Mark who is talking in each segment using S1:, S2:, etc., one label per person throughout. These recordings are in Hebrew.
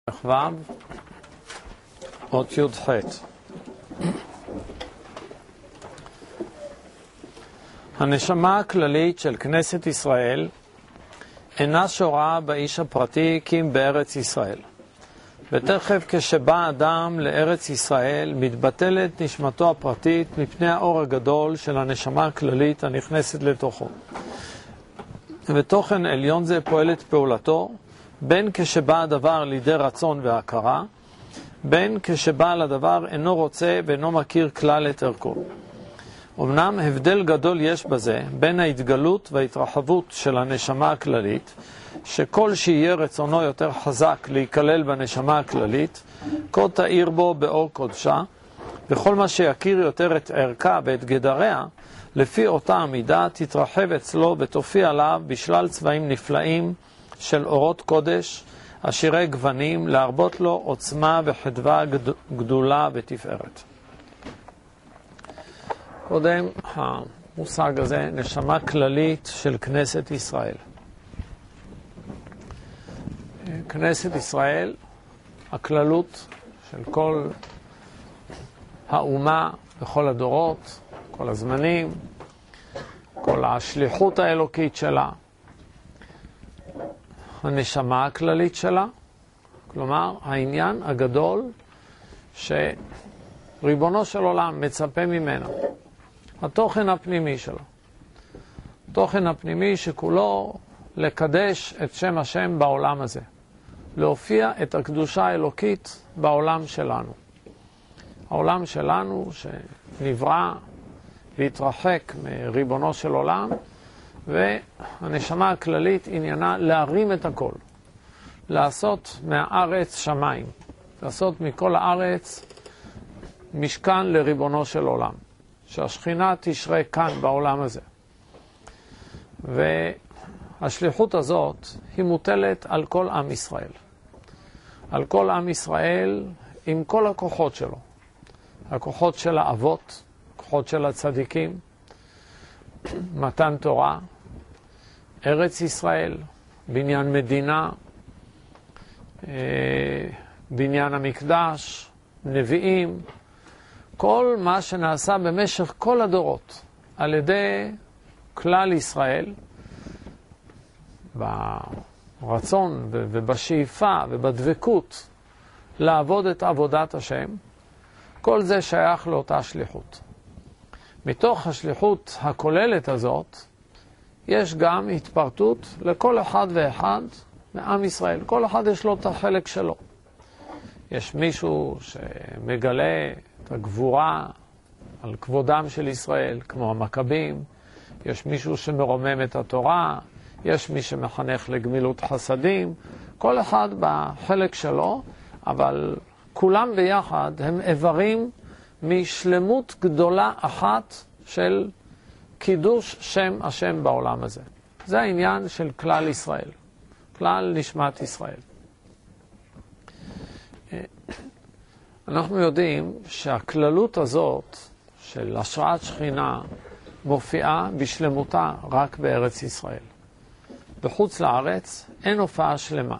S1: ו' אות י"ח. הנשמה הכללית של כנסת ישראל אינה שורה באיש הפרטי כי אם בארץ ישראל. ותכף כשבא אדם לארץ ישראל מתבטלת נשמתו הפרטית מפני האור הגדול של הנשמה הכללית הנכנסת לתוכו. ותוכן עליון זה פועלת פעולתו בין כשבא הדבר לידי רצון והכרה, בין כשבעל הדבר אינו רוצה ואינו מכיר כלל את ערכו. אמנם הבדל גדול יש בזה בין ההתגלות וההתרחבות של הנשמה הכללית, שכל שיהיה רצונו יותר חזק להיכלל בנשמה הכללית, כה תאיר בו באור קודשה, וכל מה שיכיר יותר את ערכה ואת גדריה, לפי אותה המידה תתרחב אצלו ותופיע עליו בשלל צבעים נפלאים של אורות קודש, עשירי גוונים, להרבות לו עוצמה וחדווה גדולה ותפארת. קודם המושג הזה, נשמה כללית של כנסת ישראל. כנסת ישראל, הכללות של כל האומה בכל הדורות, כל הזמנים, כל השליחות האלוקית שלה, הנשמה הכללית שלה, כלומר העניין הגדול שריבונו של עולם מצפה ממנו, התוכן הפנימי שלו, התוכן הפנימי שכולו לקדש את שם השם בעולם הזה, להופיע את הקדושה האלוקית בעולם שלנו. העולם שלנו שנברא והתרחק מריבונו של עולם, והנשמה הכללית עניינה להרים את הכל, לעשות מהארץ שמיים, לעשות מכל הארץ משכן לריבונו של עולם, שהשכינה תשרה כאן בעולם הזה. והשליחות הזאת היא מוטלת על כל עם ישראל. על כל עם ישראל עם כל הכוחות שלו. הכוחות של האבות, הכוחות של הצדיקים, מתן תורה, ארץ ישראל, בניין מדינה, בניין המקדש, נביאים, כל מה שנעשה במשך כל הדורות על ידי כלל ישראל, ברצון ובשאיפה ובדבקות לעבוד את עבודת השם, כל זה שייך לאותה שליחות. מתוך השליחות הכוללת הזאת, יש גם התפרטות לכל אחד ואחד מעם ישראל. כל אחד יש לו את החלק שלו. יש מישהו שמגלה את הגבורה על כבודם של ישראל, כמו המכבים. יש מישהו שמרומם את התורה. יש מי שמחנך לגמילות חסדים. כל אחד בחלק שלו, אבל כולם ביחד הם איברים משלמות גדולה אחת של קידוש שם השם בעולם הזה. זה העניין של כלל ישראל, כלל נשמת ישראל. אנחנו יודעים שהכללות הזאת של השראת שכינה מופיעה בשלמותה רק בארץ ישראל. בחוץ לארץ אין הופעה שלמה.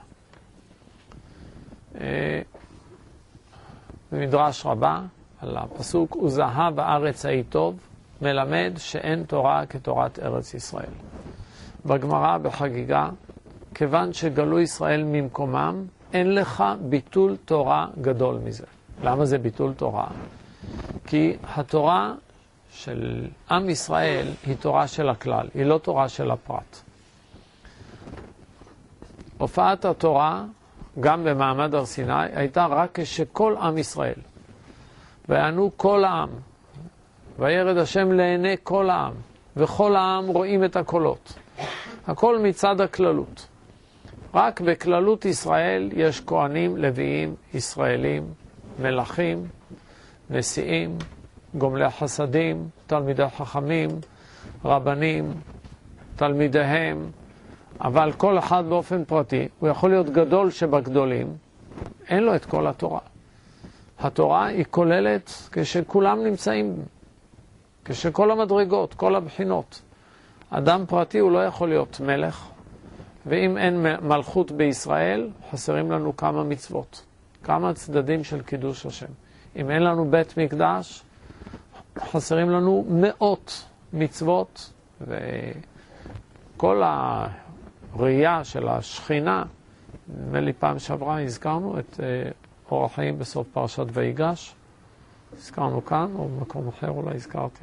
S1: במדרש רבה, על הפסוק, וזהה בארץ ההיא טוב, מלמד שאין תורה כתורת ארץ ישראל. בגמרא בחגיגה, כיוון שגלו ישראל ממקומם, אין לך ביטול תורה גדול מזה. למה זה ביטול תורה? כי התורה של עם ישראל היא תורה של הכלל, היא לא תורה של הפרט. הופעת התורה, גם במעמד הר סיני, הייתה רק כשכל עם ישראל, ויענו כל העם, וירד השם לעיני כל העם, וכל העם רואים את הקולות. הכל מצד הכללות. רק בכללות ישראל יש כהנים, לוויים, ישראלים, מלכים, נשיאים, גומלי חסדים, תלמידי חכמים, רבנים, תלמידיהם, אבל כל אחד באופן פרטי, הוא יכול להיות גדול שבגדולים, אין לו את כל התורה. התורה היא כוללת כשכולם נמצאים, כשכל המדרגות, כל הבחינות. אדם פרטי הוא לא יכול להיות מלך, ואם אין מלכות בישראל, חסרים לנו כמה מצוות, כמה צדדים של קידוש השם. אם אין לנו בית מקדש, חסרים לנו מאות מצוות, וכל הראייה של השכינה, נדמה לי פעם שעברה הזכרנו את אור החיים בסוף פרשת ויגש, הזכרנו כאן, או במקום אחר אולי הזכרתי.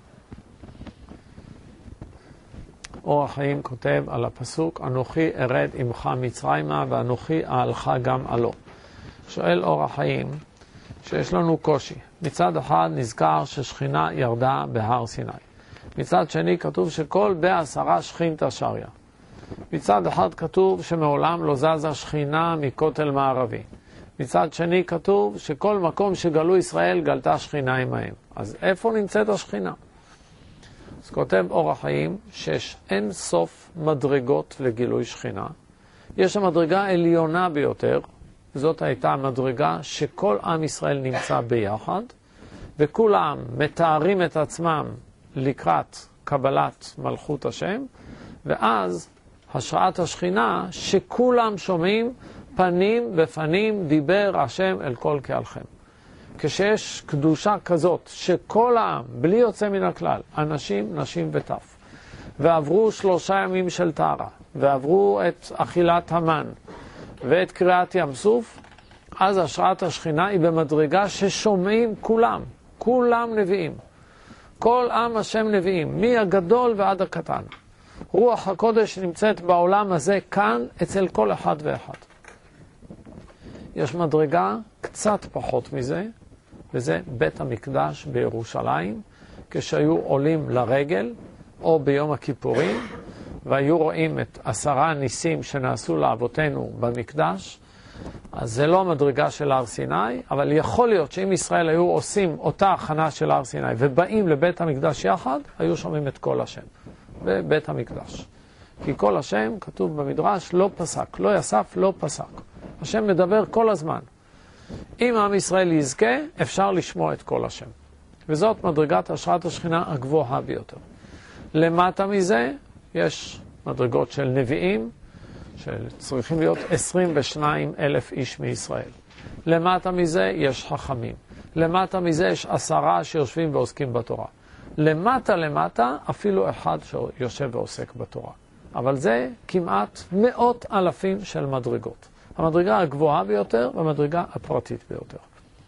S1: אור החיים כותב על הפסוק, אנוכי ארד עמך מצרימה ואנוכי אהלך גם עלו. שואל אור החיים שיש לנו קושי. מצד אחד נזכר ששכינה ירדה בהר סיני. מצד שני כתוב שכל בעשרה שכינתא שריה. מצד אחד כתוב שמעולם לא זזה שכינה מכותל מערבי. מצד שני כתוב שכל מקום שגלו ישראל גלתה שכינה עמהם. אז איפה נמצאת השכינה? אז כותב אור החיים שיש אין סוף מדרגות לגילוי שכינה. יש המדרגה העליונה ביותר, זאת הייתה המדרגה שכל עם ישראל נמצא ביחד, וכולם מתארים את עצמם לקראת קבלת מלכות השם, ואז השראת השכינה שכולם שומעים פנים בפנים דיבר השם אל כל קהלכם. כשיש קדושה כזאת שכל העם, בלי יוצא מן הכלל, אנשים, נשים וטף, ועברו 3 ימים של טהרה, ועברו את אכילת המן ואת קריאת ים סוף, אז השראת השכינה היא במדרגה ששומעים כולם נביאים. כל עם השם נביאים, מהגדול ועד הקטן. רוח הקודש נמצאת בעולם הזה כאן אצל כל אחד ואחד. יש מדרגה קצת פחות מזה, וזה בית המקדש בירושלים, כשהיו עולים לרגל, או ביום הכיפורים, והיו רואים את 10 ניסים שנעשו לאבותינו במקדש. אז זה לא מדרגה של הר סיני, אבל יכול להיות שאם ישראל היו עושים אותה הכנה של הר סיני, ובאים לבית המקדש יחד, היו שומעים את כל השם בבית המקדש. כי כל השם, כתוב במדרש, לא פסק, לא יסף, לא פסק. השם מדבר כל הזמן. אם עם ישראל יזכה, אפשר לשמוע את כל השם. וזאת מדרגת השראת השכינה הגבוהה ביותר. למטה מזה יש מדרגות של נביאים, שצריכים להיות 22,000 איש מישראל. למטה מזה יש חכמים. למטה מזה יש 10 שיושבים ועוסקים בתורה. למטה אפילו 1 שיושב ועוסק בתורה. אבל זה כמעט 100,000 של מדרגות. המדרגה הגבוהה ביותר והמדרגה הפרטית ביותר.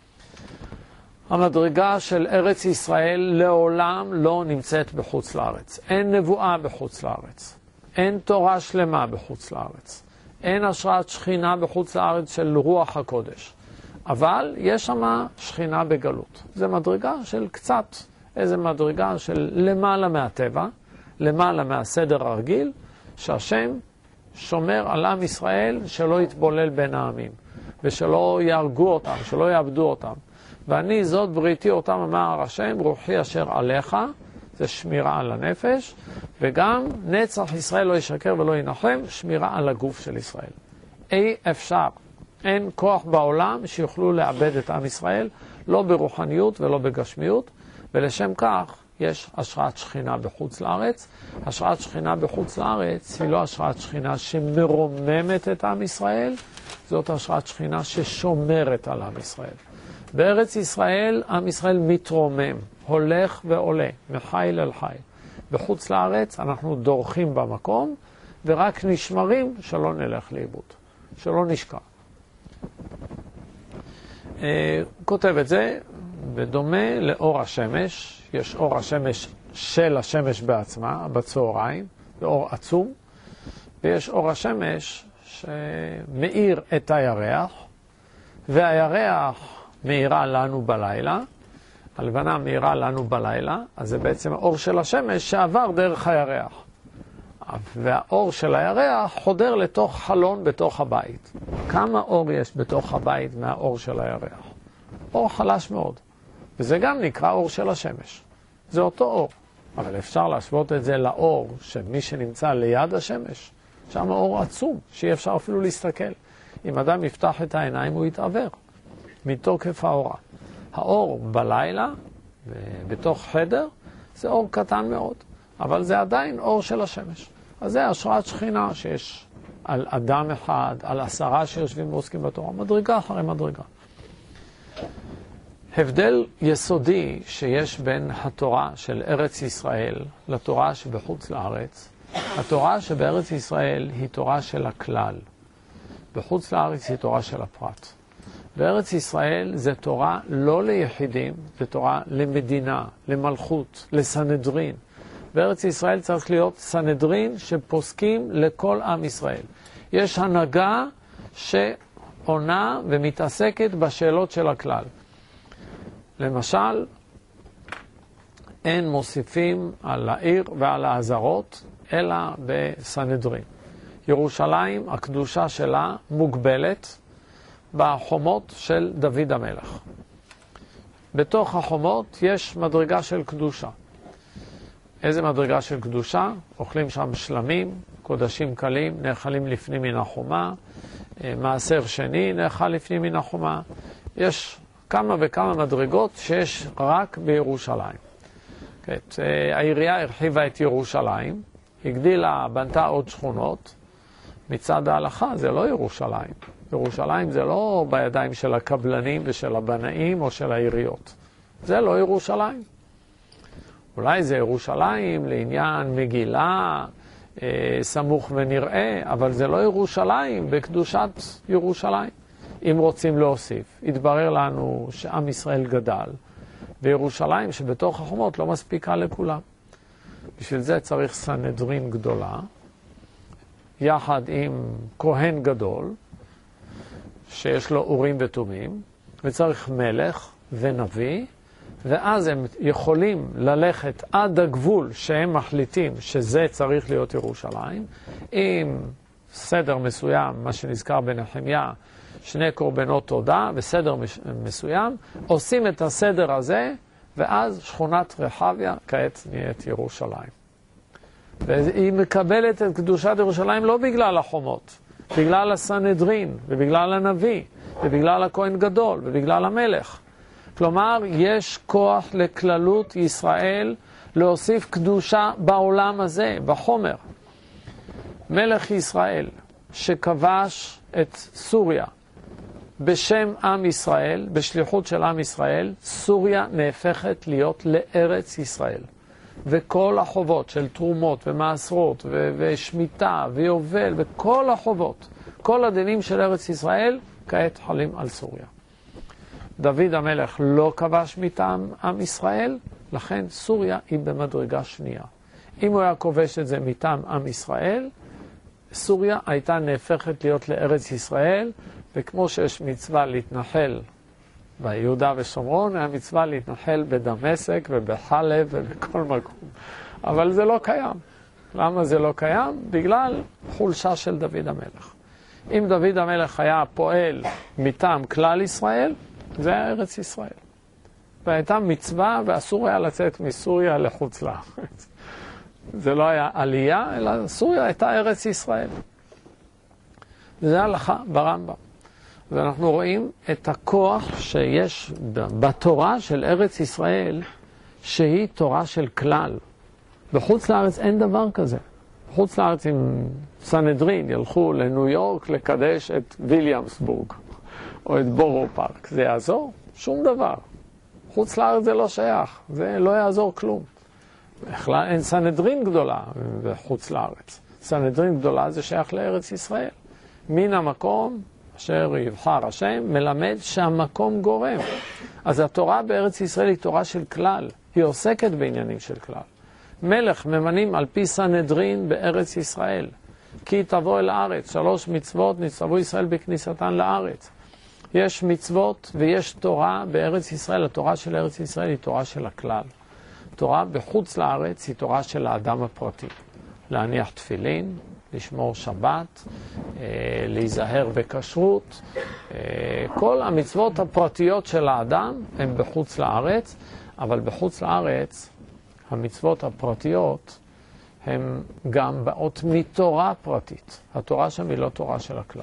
S1: המדרגה של ארץ ישראל לעולם לא נמצאת בחוץ לארץ. אין נבואה בחוץ לארץ. אין תורה שלמה בחוץ לארץ. אין השראת שכינה בחוץ לארץ של רוח הקודש. אבל יש שם שכינה בגלות. זה מדרגה של קצת, איזה מדרגה של למעלה מהטבע, למעלה מהסדר הרגיל, שהשם שומר על עם ישראל שלא יתבולל בין העמים, ושלא יהרגו אותם, שלא יאבדו אותם. ואני זאת בריתי אותם, אמר השם, רוחי אשר עליך, זה שמירה על הנפש, וגם נצח ישראל לא ישקר ולא ינחם, שמירה על הגוף של ישראל. אי אפשר, אין כוח בעולם שיוכלו לאבד את עם ישראל, לא ברוחניות ולא בגשמיות, ולשם כך יש השראת שכינה בחוץ לארץ. השראת שכינה בחוץ לארץ היא לא השראת שכינה שמרוממת את עם ישראל, זאת השראת שכינה ששומרת על עם ישראל. בארץ ישראל, עם ישראל מתרומם, הולך ועולה, מחיל אל חיל. בחוץ לארץ אנחנו דורכים במקום, ורק נשמרים שלא נלך לאיבוד, שלא נשקע. כותב את זה, בדומה לאור השמש, יש אור השמש של השמש בעצמה, בצהריים, זה אור עצום, ויש אור השמש שמאיר את הירח, והירח מאירה לנו בלילה, הלבנה מאירה לנו בלילה, אז זה בעצם האור של השמש שעבר דרך הירח. והאור של הירח חודר לתוך חלון בתוך הבית. כמה אור יש בתוך הבית מהאור של הירח? אור חלש מאוד. וזה גם נקרא אור של השמש. זה אותו אור. אבל אפשר להשוות את זה לאור שמי שנמצא ליד השמש, שם אור עצום, שאי אפשר אפילו להסתכל. אם אדם יפתח את העיניים הוא יתעבר מתוקף האורה. האור בלילה, בתוך חדר, זה אור קטן מאוד, אבל זה עדיין אור של השמש. אז זה השראת שכינה שיש על אדם אחד, על 10 שיושבים ועוסקים בתורה, מדרגה אחרי מדרגה. הבדל יסודי שיש בין התורה של ארץ ישראל לתורה שבחוץ לארץ. התורה שבארץ ישראל היא תורה של הכלל. בחוץ לארץ היא תורה של הפרט. בארץ ישראל זה תורה לא ליחידים, זה תורה למדינה, למלכות, לסנהדרין. בארץ ישראל צריך להיות סנהדרין שפוסקים לכל עם ישראל. יש הנהגה שעונה ומתעסקת בשאלות של הכלל. למשל, אין מוסיפים על העיר ועל העזרות, אלא בסנהדרין. ירושלים, הקדושה שלה מוגבלת בחומות של דוד המלך. בתוך החומות יש מדרגה של קדושה. איזה מדרגה של קדושה? אוכלים שם שלמים, קודשים קלים, נאכלים לפנים מן החומה, מעשר שני נאכל לפנים מן החומה. יש כמה וכמה מדרגות שיש רק בירושלים. העירייה הרחיבה את ירושלים, הגדילה, בנתה עוד שכונות. מצד ההלכה זה לא ירושלים. ירושלים זה לא בידיים של הקבלנים ושל הבנאים או של העיריות. זה לא ירושלים. אולי זה ירושלים לעניין מגילה, סמוך ונראה, אבל זה לא ירושלים בקדושת ירושלים. אם רוצים להוסיף, יתברר לנו שעם ישראל גדל, וירושלים שבתוך החומות לא מספיקה לכולם. בשביל זה צריך סנהדרין גדולה, יחד עם כהן גדול, שיש לו אורים ותומים, וצריך מלך ונביא, ואז הם יכולים ללכת עד הגבול שהם מחליטים שזה צריך להיות ירושלים, עם סדר מסוים, מה שנזכר בנחמיה, 2 קורבנות תודה וסדר מסוים, עושים את הסדר הזה, ואז שכונת רחביה כעת נהיית ירושלים. והיא מקבלת את קדושת ירושלים לא בגלל החומות, בגלל הסנהדרין, ובגלל הנביא, ובגלל הכהן גדול, ובגלל המלך. כלומר, יש כוח לכללות ישראל להוסיף קדושה בעולם הזה, בחומר. מלך ישראל שכבש את סוריה בשם עם ישראל, בשליחות של עם ישראל, סוריה נהפכת להיות לארץ ישראל. וכל החובות של תרומות ומעשרות ושמיטה ויובל וכל החובות, כל הדינים של ארץ ישראל, כעת חלים על סוריה. דוד המלך לא כבש מטעם עם ישראל, לכן סוריה היא במדרגה שנייה. אם הוא היה כובש את זה מטעם עם ישראל, סוריה הייתה נהפכת להיות לארץ ישראל, וכמו שיש מצווה להתנחל ביהודה ושומרון, היה מצווה להתנחל בדמשק ובחלב ובכל מקום. אבל זה לא קיים. למה זה לא קיים? בגלל חולשה של דוד המלך. אם דוד המלך היה פועל מטעם כלל ישראל, זה היה ארץ ישראל. והייתה מצווה ואסור היה לצאת מסוריה לחוץ לארץ. זה לא היה עלייה, אלא סוריה הייתה ארץ ישראל. וזה הלכה ברמב"ם. ואנחנו רואים את הכוח שיש בתורה של ארץ ישראל, שהיא תורה של כלל. בחוץ לארץ אין דבר כזה. בחוץ לארץ עם סנהדרין ילכו לניו יורק לקדש את ויליאמסבורג, או את בורו פארק. זה יעזור? שום דבר. חוץ לארץ זה לא שייך. זה לא יעזור כלום. בכלל אין סנהדרין גדולה בחוץ לארץ. סנהדרין גדולה זה שייך לארץ ישראל. מן המקום אשר יבחר השם, מלמד שהמקום גורם. אז התורה בארץ ישראל היא תורה של כלל. היא עוסקת בעניינים של כלל. מלך ממנים על פי סנהדרין בארץ ישראל. כי תבוא אל הארץ, 3 מצוות נצטוו ישראל בכניסתן לארץ. יש מצוות ויש תורה בארץ ישראל. התורה של ארץ ישראל היא תורה של הכלל. תורה בחוץ לארץ היא תורה של האדם הפרטי. להניח תפילין, לשמור שבת, להיזהר בכשרות. כל המצוות הפרטיות של האדם הן בחוץ לארץ, אבל בחוץ לארץ המצוות הפרטיות הן גם באות מתורה פרטית. התורה שם היא לא תורה של הכלל.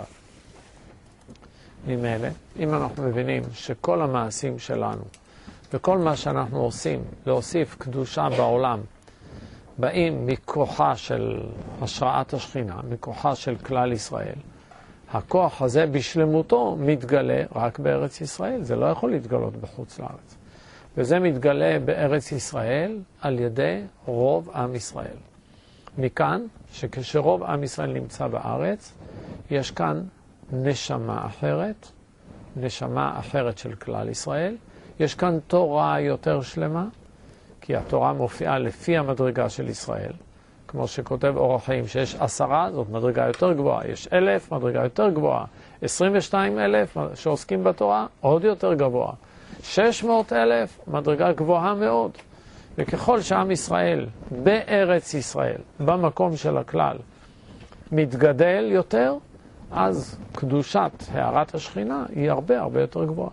S1: ממילא, אם אנחנו מבינים שכל המעשים שלנו וכל מה שאנחנו עושים, להוסיף קדושה בעולם, באים מכוחה של השראת השכינה, מכוחה של כלל ישראל, הכוח הזה בשלמותו מתגלה רק בארץ ישראל. זה לא יכול להתגלות בחוץ לארץ. וזה מתגלה בארץ ישראל על ידי רוב עם ישראל. מכאן שכשרוב עם ישראל נמצא בארץ, יש כאן נשמה אחרת של כלל ישראל. יש כאן תורה יותר שלמה, כי התורה מופיעה לפי המדרגה של ישראל. כמו שכותב אור החיים שיש 10, זאת מדרגה יותר גבוהה. יש 1,000, מדרגה יותר גבוהה. 22,000 שעוסקים בתורה, עוד יותר גבוה. 600,000, מדרגה גבוהה מאוד. וככל שעם ישראל בארץ ישראל, במקום של הכלל, מתגדל יותר, אז קדושת הערת השכינה היא הרבה יותר גבוהה.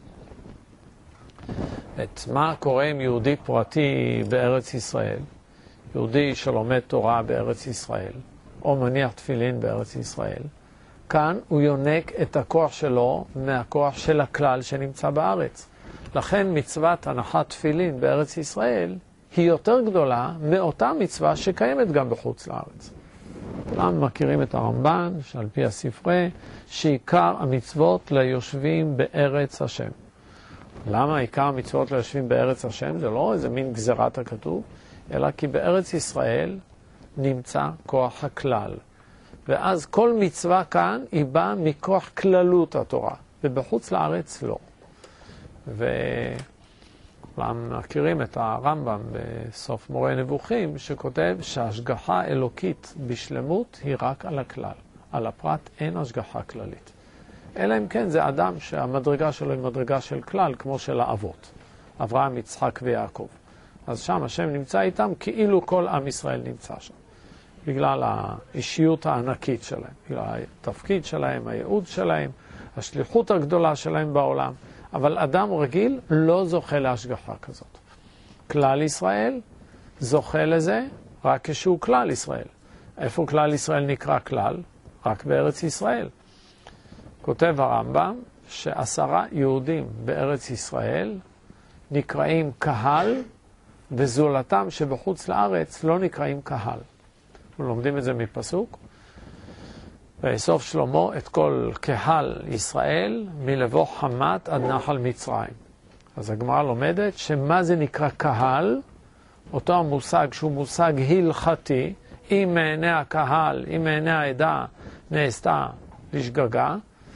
S1: מה קורה עם יהודי פרטי בארץ ישראל? יהודי שלומד תורה בארץ ישראל, או מניח תפילין בארץ ישראל, כאן הוא יונק את הכוח שלו מהכוח של הכלל שנמצא בארץ. לכן מצוות הנחת תפילין בארץ ישראל היא יותר גדולה מאותה מצווה שקיימת גם בחוץ לארץ. כולם מכירים את הרמב"ן, שעל פי הספרי, שעיקר המצוות ליושבים בארץ השם. למה עיקר המצוות ליושבים בארץ השם? זה לא איזה מין גזירת הכתוב, אלא כי בארץ ישראל נמצא כוח הכלל. ואז כל מצווה כאן היא באה מכוח כללות התורה, ובחוץ לארץ לא. וכולם מכירים את הרמב"ם בסוף מורה נבוכים, שכותב שההשגחה אלוקית בשלמות היא רק על הכלל. על הפרט אין השגחה כללית. אלא אם כן זה אדם שהמדרגה שלו היא מדרגה של כלל, כמו של האבות, אברהם, יצחק ויעקב. אז שם השם נמצא איתם כאילו כל עם ישראל נמצא שם. בגלל האישיות הענקית שלהם, בגלל התפקיד שלהם, הייעוד שלהם, השליחות הגדולה שלהם בעולם. אבל אדם רגיל לא זוכה להשגחה כזאת. כלל ישראל זוכה לזה רק כשהוא כלל ישראל. איפה כלל ישראל נקרא כלל? רק בארץ ישראל. כותב הרמב"ם ש10 יהודים בארץ ישראל נקראים קהל, וזולתם שבחוץ לארץ לא נקראים קהל. אנחנו לומדים את זה מפסוק. ויאסוף שלמה את כל קהל ישראל מלבוא חמת עד נחל מצרים. אז הגמרא לומדת שמה זה נקרא קהל, אותו המושג שהוא מושג הלכתי, אם מעיני הקהל, אם מעיני העדה נעשתה לשגגה,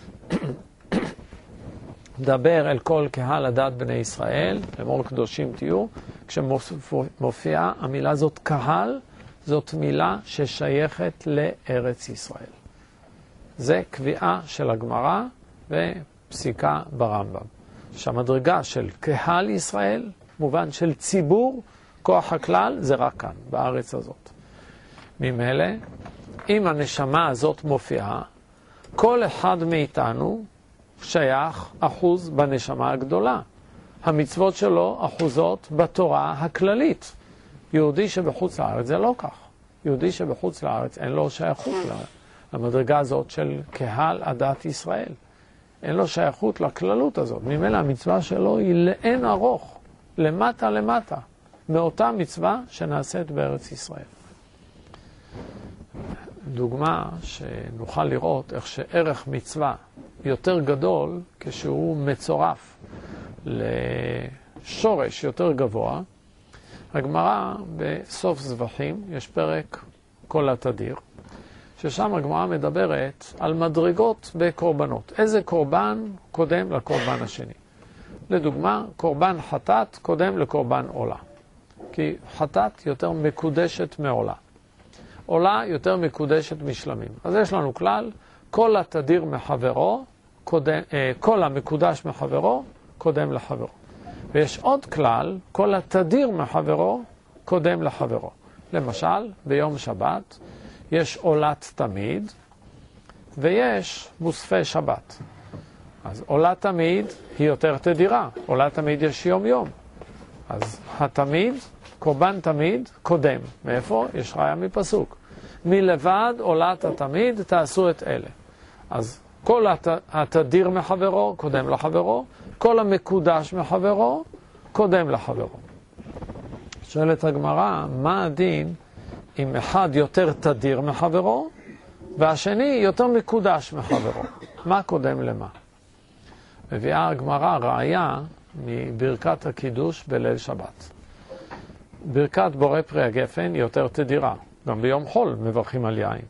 S1: דבר אל כל קהל הדת בני ישראל, לאמור קדושים תהיו. כשמופיעה המילה הזאת קהל, זאת מילה ששייכת לארץ ישראל. זה קביעה של הגמרא ופסיקה ברמב"ם. שהמדרגה של קהל ישראל, מובן של ציבור, כוח הכלל, זה רק כאן, בארץ הזאת. ממילא, אם הנשמה הזאת מופיעה, כל אחד מאיתנו שייך אחוז בנשמה הגדולה. המצוות שלו אחוזות בתורה הכללית. יהודי שבחוץ לארץ זה לא כך. יהודי שבחוץ לארץ אין לו שייכות למדרגה הזאת של קהל הדת ישראל. אין לו שייכות לכללות הזאת. ממילא המצווה שלו היא לאין ארוך, למטה, מאותה מצווה שנעשית בארץ ישראל. דוגמה שנוכל לראות איך שערך מצווה יותר גדול כשהוא מצורף לשורש יותר גבוה. הגמרא בסוף זבחים, יש פרק כל התדיר, ששם הגמרא מדברת על מדרגות בקורבנות. איזה קורבן קודם לקורבן השני? לדוגמה, קורבן חטאת קודם לקורבן עולה. כי חטאת יותר מקודשת מעולה. עולה יותר מקודשת משלמים. אז יש לנו כלל, כל התדיר מחברו, כל המקודש מחברו, קודם לחברו. ויש עוד כלל, כל התדיר מחברו, קודם לחברו. למשל, ביום שבת, יש עולת תמיד, ויש מוספי שבת. אז עולת תמיד היא יותר תדירה. עולת תמיד יש יום. אז התמיד, קורבן תמיד, קודם. מאיפה? יש ראיה מפסוק. מלבד עולת התמיד תעשו את אלה. אז כל התדיר מחברו, קודם לחברו. כל המקודש מחברו, קודם לחברו. שואלת הגמרא, מה הדין אם אחד יותר תדיר מחברו, והשני יותר מקודש מחברו? מה קודם למה? מביאה הגמרא ראיה מברכת הקידוש בליל שבת. ברכת בורא פרי הגפן היא יותר תדירה, גם ביום חול מברכים על יין.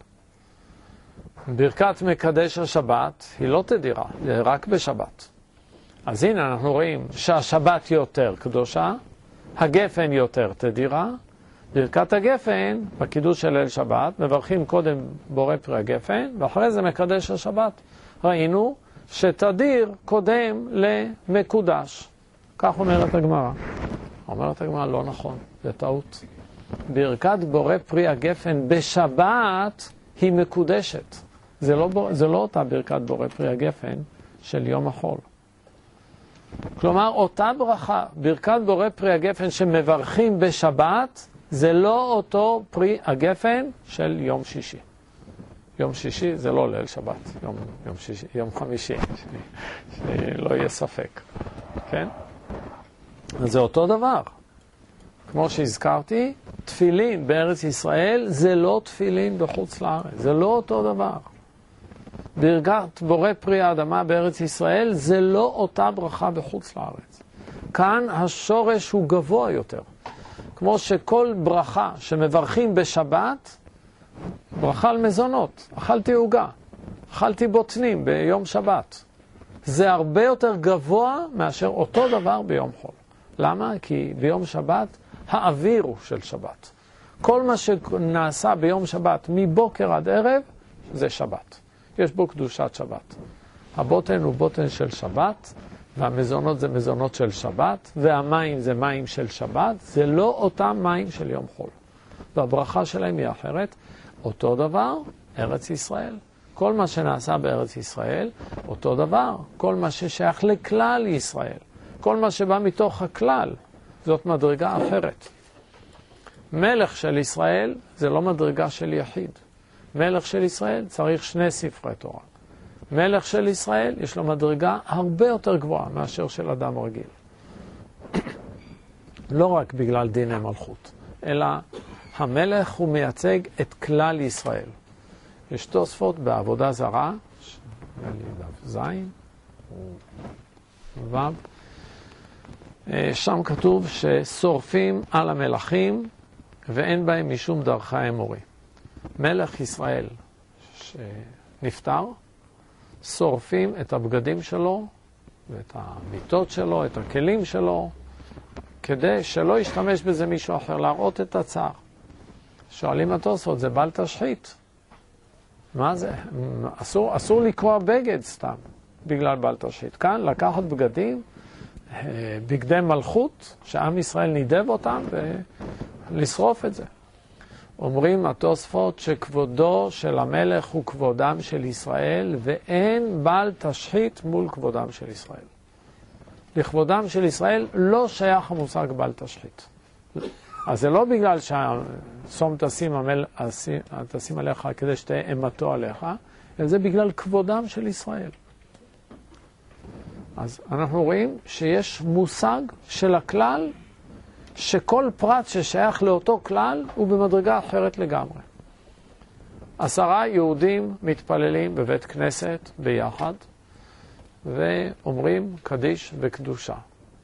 S1: ברכת מקדש השבת היא לא תדירה, זה רק בשבת. אז הנה אנחנו רואים שהשבת יותר קדושה, הגפן יותר תדירה. ברכת הגפן, בקידוש של ליל שבת, מברכים קודם בורא פרי הגפן, ואחרי זה מקדש השבת. ראינו שתדיר קודם למקודש. כך אומרת הגמרא. אומרת הגמרא, לא נכון, זה טעות. ברכת בורא פרי הגפן בשבת היא מקודשת. זה לא אותה ברכת בורא פרי הגפן של יום החול. כלומר, אותה ברכה, ברכת בורא פרי הגפן שמברכים בשבת, זה לא אותו פרי הגפן של יום שישי. יום שישי זה לא ליל שבת, יום חמישי, שלא יהיה ספק. כן? אז זה אותו דבר. כמו שהזכרתי, תפילין בארץ ישראל זה לא תפילין בחוץ לארץ, זה לא אותו דבר. ברכת בורא פרי האדמה בארץ ישראל זה לא אותה ברכה בחוץ לארץ. כאן השורש הוא גבוה יותר. כמו שכל ברכה שמברכים בשבת, ברכה על מזונות, אכלתי עוגה, אכלתי בוטנים ביום שבת. זה הרבה יותר גבוה מאשר אותו דבר ביום חול. למה? כי ביום שבת האוויר הוא של שבת. כל מה שנעשה ביום שבת מבוקר עד ערב זה שבת. יש בו קדושת שבת. הבוטן הוא בוטן של שבת, והמזונות זה מזונות של שבת, והמים זה מים של שבת, זה לא אותם מים של יום חול. והברכה שלהם היא אחרת. אותו דבר, ארץ ישראל. כל מה שנעשה בארץ ישראל, אותו דבר. כל מה ששייך לכלל ישראל. כל מה שבא מתוך הכלל, זאת מדרגה אחרת. מלך של ישראל זה לא מדרגה של יחיד. מלך של ישראל צריך 2 ספרי תורה. מלך של ישראל יש לו מדרגה הרבה יותר גבוהה מאשר של אדם רגיל. לא רק בגלל דיני מלכות, אלא המלך הוא מייצג את כלל ישראל. יש תוספות בעבודה זרה, זין, וו, שם כתוב ששורפים על המלכים ואין בהם משום דרכי האמורי. מלך ישראל שנפטר, שורפים את הבגדים שלו ואת המיטות שלו, את הכלים שלו, כדי שלא ישתמש בזה מישהו אחר, להראות את הצער. שואלים התוספות, זה בל תשחית. מה זה? אסור לקרוע בגד סתם בגלל בל תשחית. כאן לקחת בגדים, בגדי מלכות, שעם ישראל נידב אותם, ולשרוף את זה. אומרים התוספות שכבודו של המלך הוא כבודם של ישראל, ואין בל תשחית מול כבודם של ישראל. לכבודם של ישראל לא שייך המושג בל תשחית. אז זה לא בגלל שהשום תשים עליך כדי שתהיה אימתו עליך, אלא זה בגלל כבודם של ישראל. אז אנחנו רואים שיש מושג של הכלל, שכל פרט ששייך לאותו כלל הוא במדרגה אחרת לגמרי. 10 יהודים מתפללים בבית כנסת ביחד, ואומרים קדיש וקדושה.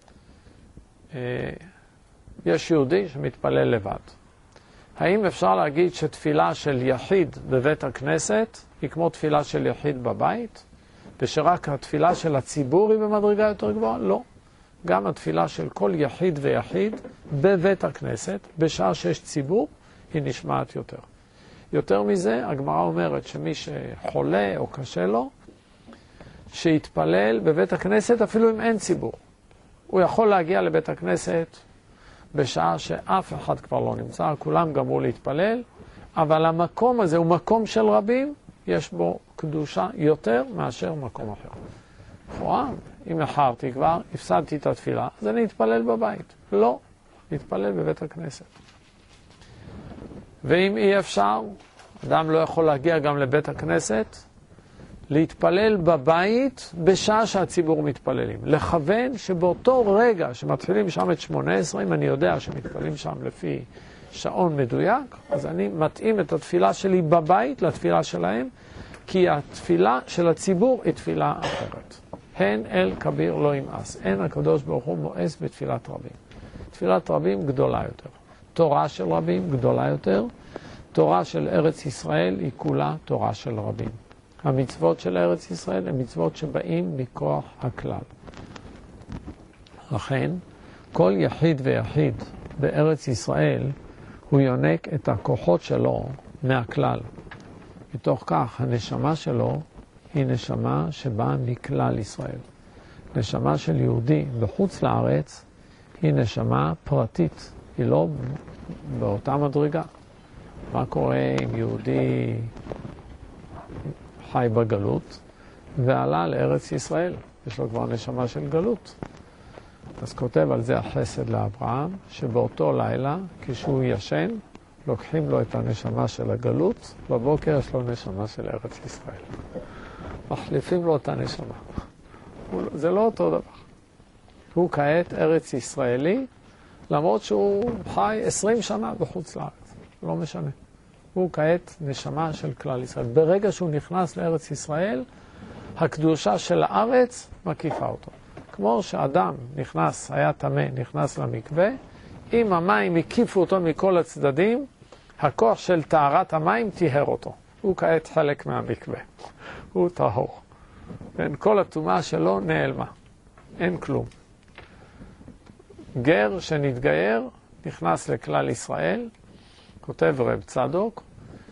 S1: יש יהודי שמתפלל לבד. האם אפשר להגיד שתפילה של יחיד בבית הכנסת היא כמו תפילה של יחיד בבית? ושרק התפילה של הציבור היא במדרגה יותר גבוהה? לא. גם התפילה של כל יחיד ויחיד בבית הכנסת, בשעה שיש ציבור, היא נשמעת יותר. יותר מזה, הגמרא אומרת שמי שחולה או קשה לו, שיתפלל בבית הכנסת אפילו אם אין ציבור. הוא יכול להגיע לבית הכנסת בשעה שאף אחד כבר לא נמצא, כולם גמרו להתפלל, אבל המקום הזה הוא מקום של רבים, יש בו קדושה יותר מאשר מקום אחר. נכון, אם אחרתי כבר, הפסדתי את התפילה, אז אני אתפלל בבית. לא, להתפלל בבית הכנסת. ואם אי אפשר, אדם לא יכול להגיע גם לבית הכנסת, להתפלל בבית בשעה שהציבור מתפללים. לכוון שבאותו רגע שמתחילים שם את 18, אם אני יודע שמתפללים שם לפי שעון מדויק, אז אני מתאים את התפילה שלי בבית לתפילה שלהם, כי התפילה של הציבור היא תפילה אחרת. הן אל כביר לא ימאס. אין הקדוש ברוך הוא מואס בתפילת רבים. תפילת רבים גדולה יותר. תורה של רבים גדולה יותר. תורה של ארץ ישראל היא כולה תורה של רבים. המצוות של ארץ ישראל הן מצוות שבאים מכוח הכלל. לכן, כל יחיד ויחיד בארץ ישראל הוא יונק את הכוחות שלו מהכלל. מתוך כך, הנשמה שלו היא נשמה שבאה מכלל ישראל. נשמה של יהודי בחוץ לארץ היא נשמה פרטית, היא לא באותה מדרגה. מה קורה אם יהודי חי בגלות ועלה לארץ ישראל? יש לו כבר נשמה של גלות. אז כותב על זה החסד לאברהם, שבאותו לילה, כשהוא ישן, לוקחים לו את הנשמה של הגלות, בבוקר יש לו נשמה של ארץ ישראל. מחליפים לו את הנשמה. זה לא אותו דבר. הוא כעת ארץ ישראלי, למרות שהוא חי 20 שנה בחוץ לארץ. לא משנה. הוא כעת נשמה של כלל ישראל. ברגע שהוא נכנס לארץ ישראל, הקדושה של הארץ מקיפה אותו. כמו שאדם נכנס, היה טמא, נכנס למקווה, אם המים הקיפו אותו מכל הצדדים, הכוח של טהרת המים טיהר אותו. הוא כעת חלק מהמקווה. הוא טהור. כל הטומאה שלו נעלמה. אין כלום. גר שנתגייר, נכנס לכלל ישראל, כותב רב צדוק,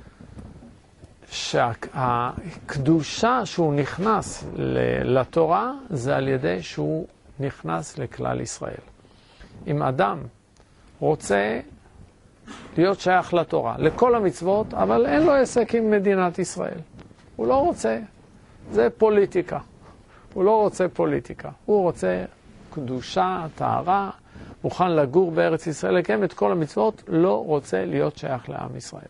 S1: שהקדושה שהוא נכנס לתורה, זה על ידי שהוא נכנס לכלל ישראל. אם אדם רוצה להיות שייך לתורה, לכל המצוות, אבל אין לו עסק עם מדינת ישראל. הוא לא רוצה. זה פוליטיקה. הוא לא רוצה פוליטיקה. הוא רוצה קדושה, טהרה, מוכן לגור בארץ ישראל, לקיים את כל המצוות, לא רוצה להיות שייך לעם ישראל.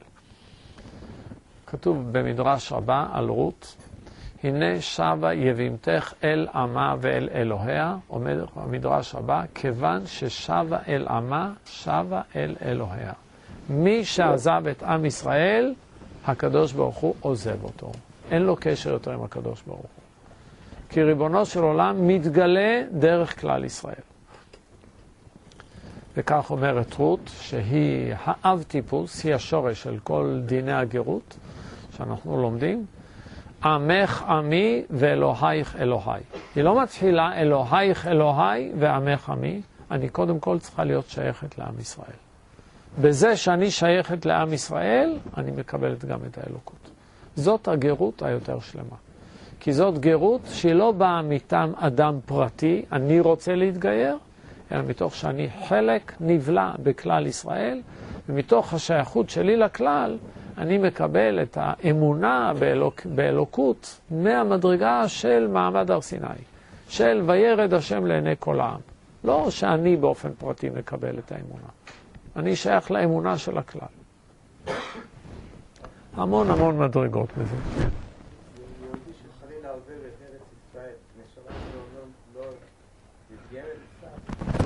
S1: כתוב במדרש רבה על רות, הנה שבה יבימתך אל עמה ואל אלוהיה, אומר המדרש רבה, כיוון ששבה אל עמה, שבה אל אלוהיה. מי שעזב את עם ישראל, הקדוש ברוך הוא עוזב אותו. אין לו קשר יותר עם הקדוש ברוך הוא. כי ריבונו של עולם מתגלה דרך כלל ישראל. וכך אומרת רות, שהיא האב טיפוס, היא השורש של כל דיני הגרות שאנחנו לומדים. עמך עמי ואלוהיך אלוהי. היא לא מתחילה אלוהיך אלוהי ועמך עמי. אני קודם כל צריכה להיות שייכת לעם ישראל. בזה שאני שייכת לעם ישראל, אני מקבלת גם את האלוקות. זאת הגרות היותר שלמה. כי זאת גרות שהיא לא באה מטעם אדם פרטי, אני רוצה להתגייר, אלא מתוך שאני חלק נבלע בכלל ישראל, ומתוך השייכות שלי לכלל, אני מקבל את האמונה באלוקות מהמדרגה של מעמד הר סיני, של וירד השם לעיני כל העם. לא שאני באופן פרטי מקבל את האמונה. אני שייך לאמונה של הכלל. המון המון מדרגות בזה.
S2: יהודי שחלילה עובר את ארץ ישראל, נשמה שלו לא מתגיירת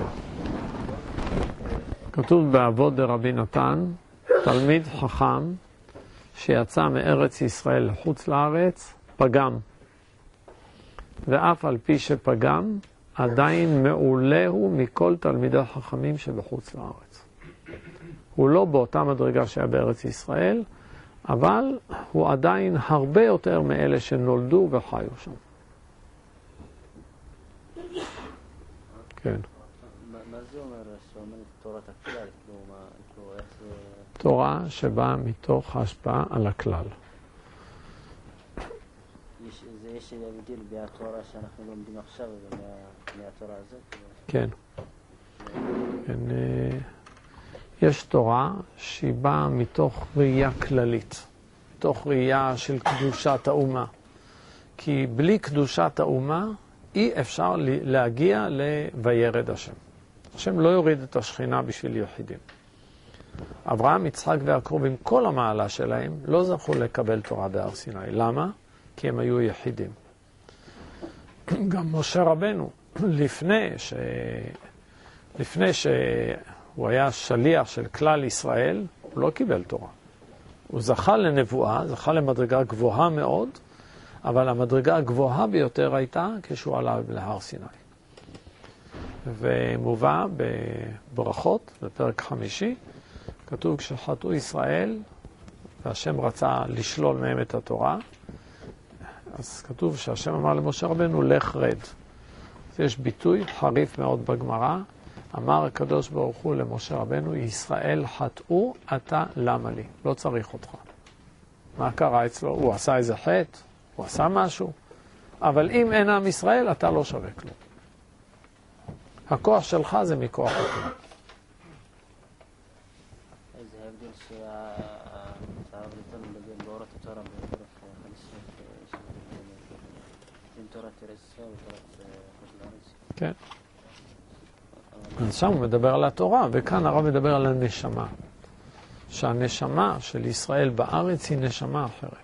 S2: קצת.
S1: כתוב באבות דרבי נתן, תלמיד חכם שיצא מארץ ישראל לחוץ לארץ, פגם. ואף על פי שפגם, עדיין מעולה הוא מכל תלמידי החכמים שבחוץ לארץ. הוא לא באותה מדרגה שהיה בארץ ישראל, אבל הוא עדיין הרבה יותר מאלה שנולדו וחיו שם. כן.
S3: מה זה אומר שאומרת תורת הכלל?
S1: תורה שבאה מתוך ההשפעה על הכלל.
S3: יש הבדל בתורה שאנחנו לומדים עכשיו ומהתורה הזאת?
S1: כן. יש תורה שהיא באה מתוך ראייה כללית, מתוך ראייה של קדושת האומה. כי בלי קדושת האומה אי אפשר להגיע ל"וירד השם". השם לא יוריד את השכינה בשביל יחידים. אברהם, יצחק ויעקב עם כל המעלה שלהם לא זכו לקבל תורה בהר סיני. למה? כי הם היו יחידים. גם משה רבנו, לפני שהוא היה שליח של כלל ישראל, הוא לא קיבל תורה. הוא זכה לנבואה, זכה למדרגה גבוהה מאוד, אבל המדרגה הגבוהה ביותר הייתה כשהוא עלה להר סיני. ומובא בברכות, בפרק 5, כתוב כשחטאו ישראל, והשם רצה לשלול מהם את התורה, אז כתוב שהשם אמר למשה רבנו, לך רד. אז יש ביטוי חריף מאוד בגמרא, אמר הקדוש ברוך הוא למשה רבנו, ישראל חטאו, אתה למה לי? לא צריך אותך. מה קרה אצלו? הוא עשה איזה חטא? הוא עשה משהו? אבל אם אין עם ישראל, אתה לא שווה כלום. הכוח שלך זה מכוח הכלום.
S3: איזה הבדל שהרב ליטון מדבר באורות התורה בפרק 50 בין תורת ארץ ישראל ותורת חוץ לארץ.
S1: כן. אז שם הוא מדבר על התורה, וכאן הרב מדבר על הנשמה. שהנשמה של ישראל בארץ היא נשמה אחרת.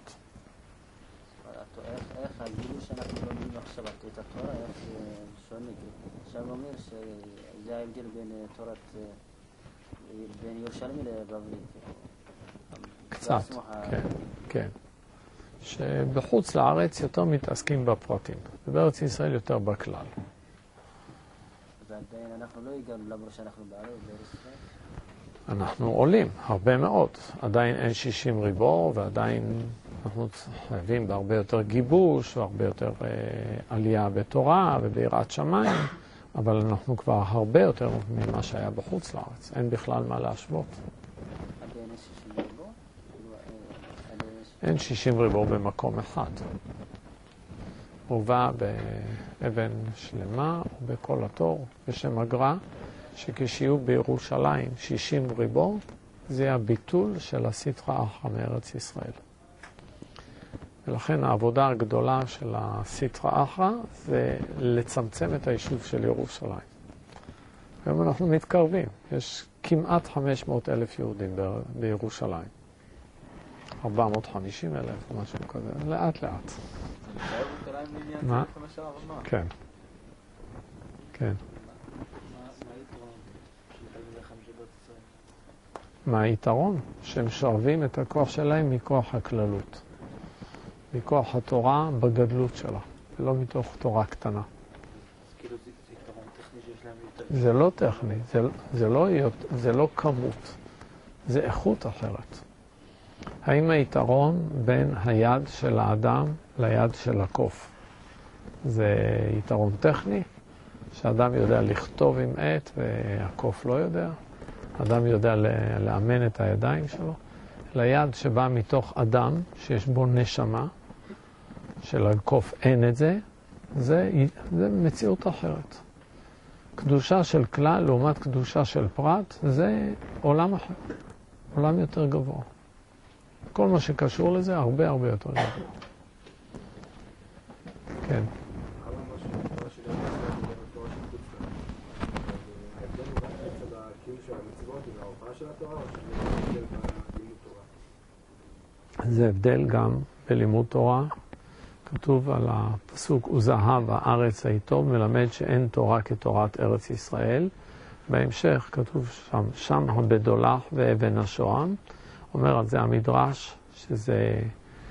S3: איך הגילו שאנחנו לומדים עכשיו את התורה, איך שונה? עכשיו אומר שזה ההבדל בין תורת, בין ירושלים לבבלית.
S1: קצת, כן, כן. שבחוץ לארץ יותר מתעסקים בפרטים, ובארץ ישראל יותר בכלל.
S3: ועדיין אנחנו לא הגענו למרות שאנחנו בארץ ישראל.
S1: אנחנו עולים הרבה מאוד. עדיין אין 60 ריבוע, ועדיין אנחנו חייבים בהרבה יותר גיבוש, והרבה יותר עלייה בתורה וביראת שמיים, אבל אנחנו כבר הרבה יותר ממה שהיה בחוץ לארץ. אין בכלל מה להשוות.
S3: עדיין יש 60 ריבוע?
S1: אין 60 ריבוע במקום אחד. הוא בא באבן שלמה ובכל התור בשם הגר"א, שכשיהיו בירושלים 60 ריבוע, זה הביטול של הסטרא אחרא מארץ ישראל. ולכן העבודה הגדולה של הסטרא אחרא זה לצמצם את היישוב של ירושלים. היום אנחנו מתקרבים, יש כמעט 500,000 יהודים בירושלים. 450,000 או משהו כזה, לאט לאט. מה? כן. כן. מה היתרון? שהם שואבים את הכוח שלהם מכוח הכללות. מכוח התורה בגדלות שלה, ולא מתוך תורה קטנה.
S2: כאילו זה יתרון טכני שיש להם יותר...
S1: זה לא טכני, זה לא כמות, זה איכות אחרת. האם היתרון בין היד של האדם ליד של הקוף? זה יתרון טכני, שאדם יודע לכתוב עם עט והקוף לא יודע. אדם יודע לאמן את הידיים שלו. ליד שבא מתוך אדם שיש בו נשמה, שלקוף אין את זה, זה מציאות אחרת. קדושה של כלל לעומת קדושה של פרט, זה עולם אחר, עולם יותר גבוה. כל מה שקשור לזה הרבה הרבה יותר גבוה. כן. זה הבדל גם בלימוד תורה. כתוב על הפסוק, וזהב הארץ היטוב, מלמד שאין תורה כתורת ארץ ישראל. בהמשך כתוב שם הבדולח ואבן השוהם. אומר על זה המדרש שזה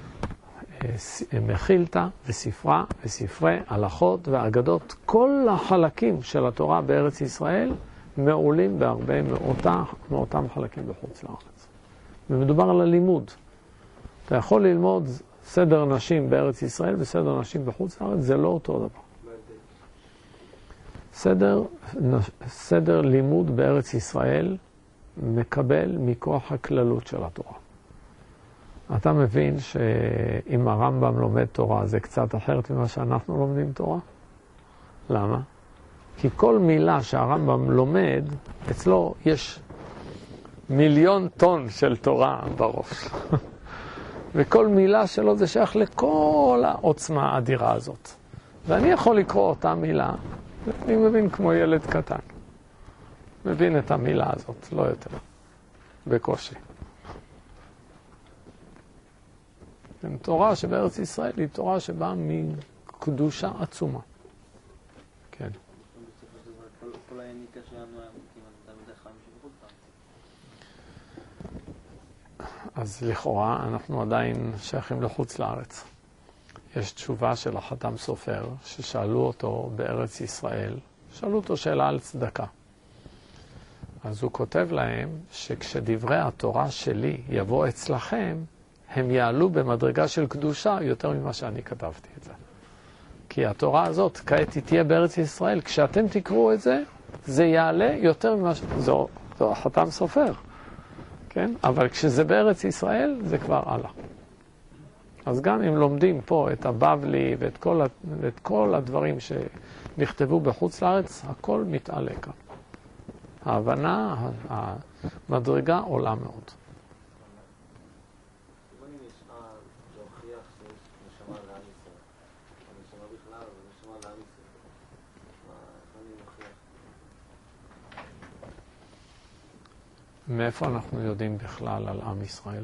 S1: מחילתא וספרה וספרי הלכות ואגדות. כל החלקים של התורה בארץ ישראל מעולים בהרבה מאותם חלקים בחוץ לארץ. ומדובר על הלימוד. אתה יכול ללמוד סדר נשים בארץ ישראל וסדר נשים בחוץ לארץ, זה לא אותו דבר. סדר לימוד בארץ ישראל מקבל מכוח הכללות של התורה. אתה מבין שאם הרמב"ם לומד תורה זה קצת אחרת ממה שאנחנו לומדים תורה? למה? כי כל מילה שהרמב"ם לומד, אצלו יש 1,000,000 טון של תורה בראש. וכל מילה שלו זה שייך לכל העוצמה האדירה הזאת. ואני יכול לקרוא אותה מילה, אני מבין כמו ילד קטן. מבין את המילה הזאת, לא יותר. בקושי. תורה שבארץ ישראל היא תורה שבאה מקדושה עצומה. כן.
S3: כל היניקה שלנו היה כמעט תלמידי חיים שבחוץ לארץ.
S1: אז לכאורה אנחנו עדיין שייכים לחוץ לארץ. יש תשובה של החתם סופר ששאלו אותו בארץ ישראל, שאלו אותו שאלה על צדקה. אז הוא כותב להם שכשדברי התורה שלי יבוא אצלכם, הם יעלו במדרגה של קדושה יותר ממה שאני כתבתי את זה. כי התורה הזאת כעת היא תהיה בארץ ישראל. כשאתם תקראו את זה, זה יעלה יותר ממה זו החתם סופר. כן? אבל כשזה בארץ ישראל, זה כבר עלה. אז גם אם לומדים פה את הבבלי ואת כל הדברים שנכתבו בחוץ לארץ, הכל מתעלה כאן. ההבנה, המדרגה עולה מאוד. מאיפה אנחנו יודעים בכלל על עם ישראל?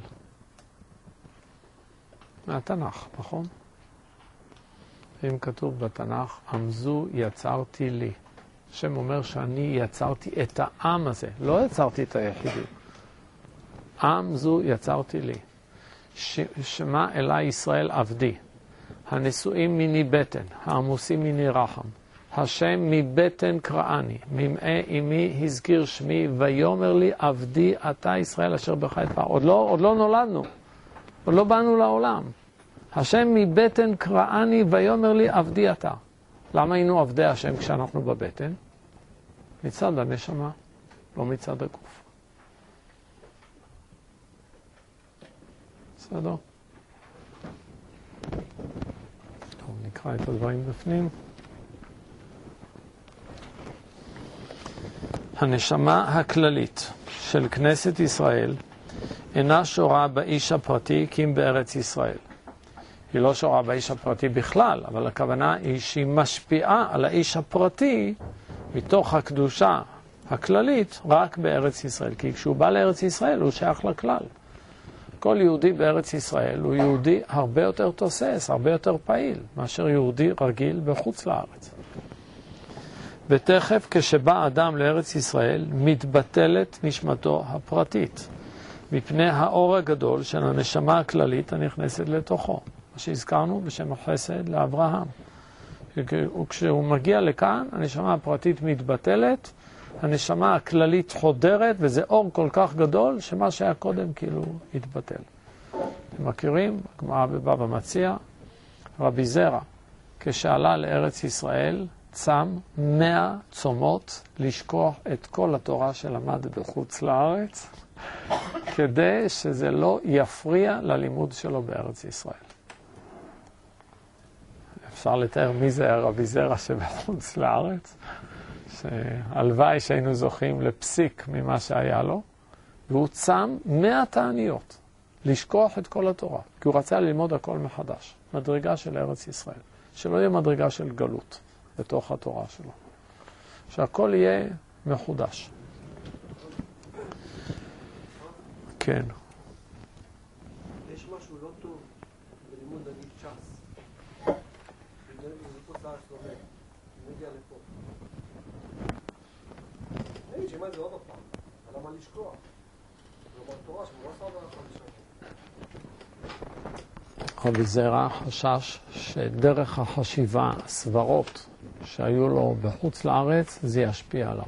S1: מהתנ"ך, נכון? אם כתוב בתנ"ך, עם זו יצרתי לי. השם אומר שאני יצרתי את העם הזה, לא יצרתי את היחידים. עם זו יצרתי לי. שמע אלי ישראל עבדי. הנשואים מני בטן, העמוסים מני רחם. השם מבטן קראני, ממעי אמי הזכיר שמי, ויאמר לי עבדי אתה ישראל אשר בך אתפאר. עוד לא נולדנו, עוד לא באנו לעולם. השם מבטן קראני, ויאמר לי עבדי אתה. למה היינו עבדי השם כשאנחנו בבטן? מצד הנשמה, לא מצד הגוף. בסדר? טוב, נקרא את הדברים בפנים. הנשמה הכללית של כנסת ישראל אינה שורה באיש הפרטי כי אם בארץ ישראל. היא לא שורה באיש הפרטי בכלל, אבל הכוונה היא שהיא משפיעה על האיש הפרטי מתוך הקדושה הכללית רק בארץ ישראל. כי כשהוא בא לארץ ישראל הוא שייך לכלל. כל יהודי בארץ ישראל הוא יהודי הרבה יותר תוסס, הרבה יותר פעיל, מאשר יהודי רגיל בחוץ לארץ. ותכף כשבא אדם לארץ ישראל מתבטלת נשמתו הפרטית, מפני האור הגדול של הנשמה הכללית הנכנסת לתוכו, מה שהזכרנו בשם החסד לאברהם. וכשהוא מגיע לכאן, הנשמה הפרטית מתבטלת, הנשמה הכללית חודרת, וזה אור כל כך גדול שמה שהיה קודם כאילו התבטל. אתם מכירים? הגמרא בבבא מציעא, רבי זרע, כשעלה לארץ ישראל, צם 100 צומות לשכוח את כל התורה שלמד בחוץ לארץ, כדי שזה לא יפריע ללימוד שלו בארץ ישראל. אפשר לתאר מי זה רבי זרע שבחוץ לארץ, שהלוואי שהיינו זוכים לפסיק ממה שהיה לו, והוא צם 100 תעניות לשכוח את כל התורה, כי הוא רצה ללמוד הכל מחדש, מדרגה של ארץ ישראל, שלא יהיה מדרגה של גלות בתוך התורה שלו, שהכל יהיה מחודש. כן.
S2: יש משהו לא טוב בלימוד נגיד ש"ס. זה פה סער סלומד, מגיע לפה. נגיד שמה זה עוד פעם, למה לשכוח? כלומר תורה שמורה סבא החדשה.
S1: רבי זרע חשש שדרך החשיבה, הסברות שהיו לו בחוץ לארץ, זה ישפיע עליו.